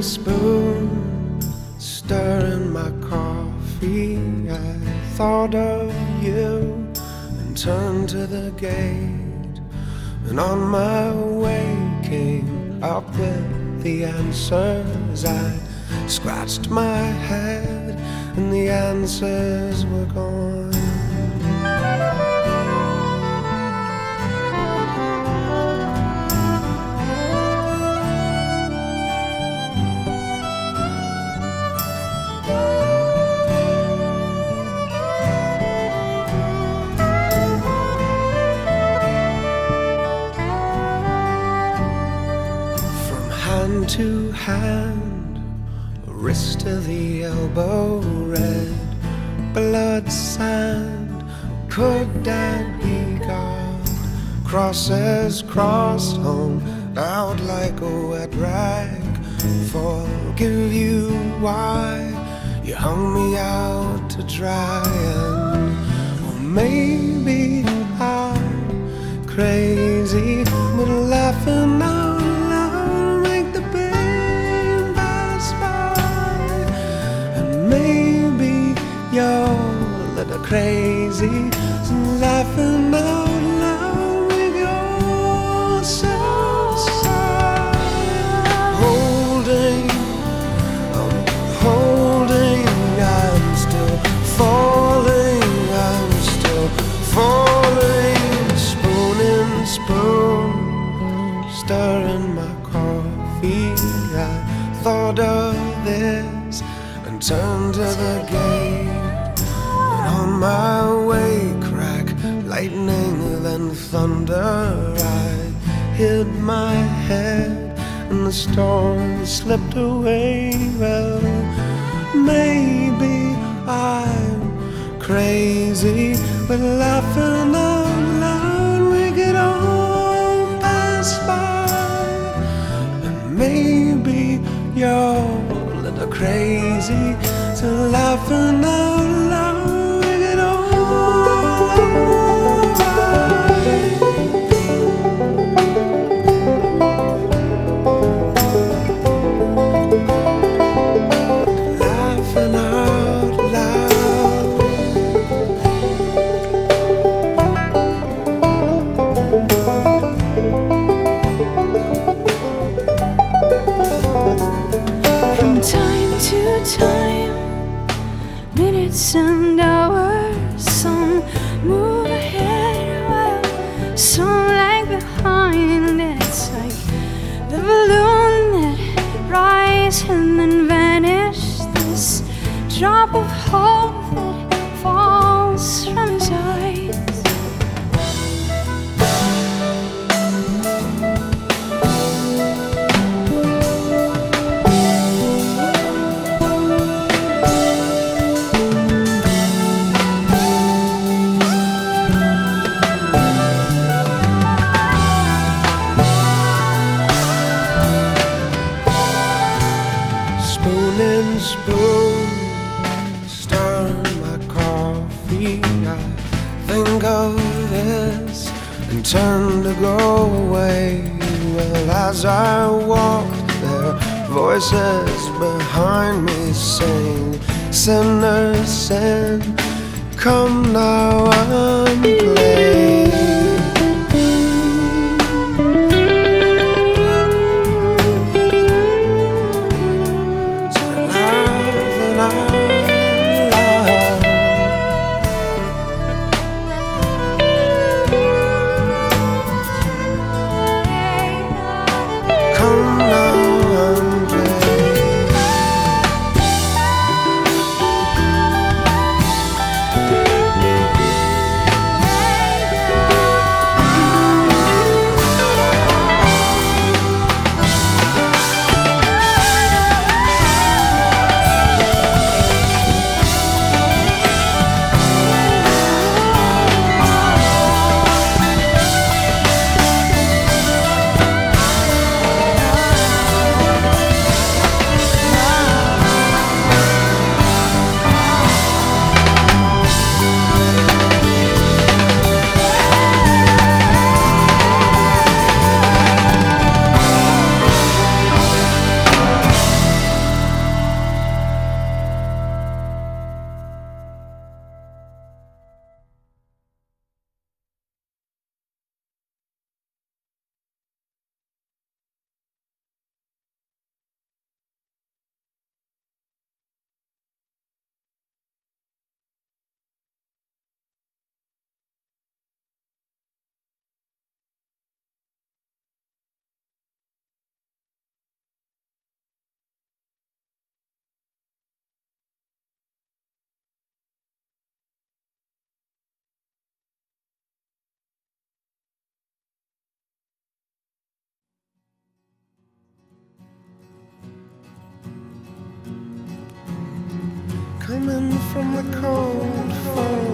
spoon, stirring my coffee. I thought of you and turned to the gate, and on my way came up with the answers. I scratched my head and the answers were gone. Hand to hand, wrist to the elbow, red blood sand. Could that be God? Crosses crossed home out like a wet rag. Forgive you, why you hung me out to dry? And or maybe I'm crazy, but laughing out loud make the pain pass by. And maybe you're a little crazy, so laughing out loud make you so sad. Holding, I'm still falling, I'm still falling. Spoon in spoon, stirring my coffee. I thought of this and turned to the gate, and on my way crack lightning then thunder. I hid my head and the storm slipped away. Well, maybe I'm crazy, but laughing out loud we could all pass by. And maybe you're a little crazy, so laughing out loud we could all laughing out loud. From time to time, minutes and hours, some move ahead while some lag behind. It's like the balloon that rises and then vanishes. This drop of hope that falls from his eyes. Spoon in spoon, stirring my coffee. I think of this and turn to go away. Well, as I walked there, voices behind me sing, sinners sin, come now and play. coming from the cold fall.